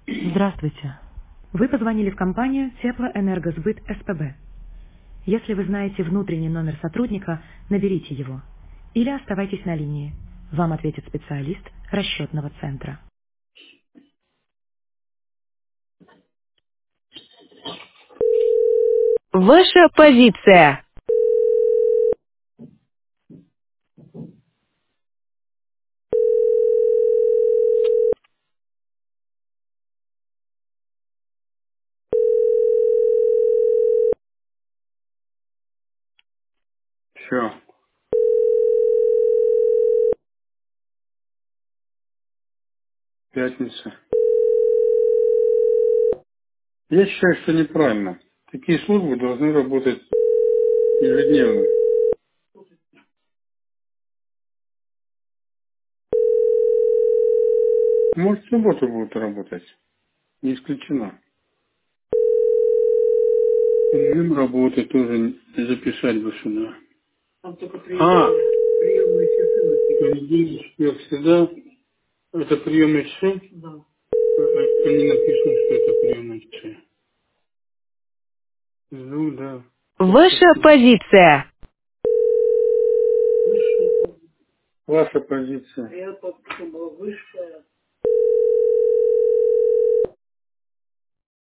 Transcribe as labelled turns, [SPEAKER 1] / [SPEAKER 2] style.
[SPEAKER 1] Здравствуйте. Вы позвонили в компанию Теплоэнергосбыт СПБ. Если вы знаете внутренний номер сотрудника, наберите его. Или оставайтесь на линии. Вам ответит специалист расчетного центра. Ваша позиция.
[SPEAKER 2] Все, пятница. Я считаю, что неправильно. Такие службы должны работать ежедневно. Может, в субботу будут работать. Не исключено. Режим работы тоже записать бы сюда. Приемные часы. Понедельник, четверг, среда. Это приемные часы? Да. Они написаны, что это приемные часы. Ну да.
[SPEAKER 1] Ваша позиция.
[SPEAKER 2] Ваша позиция.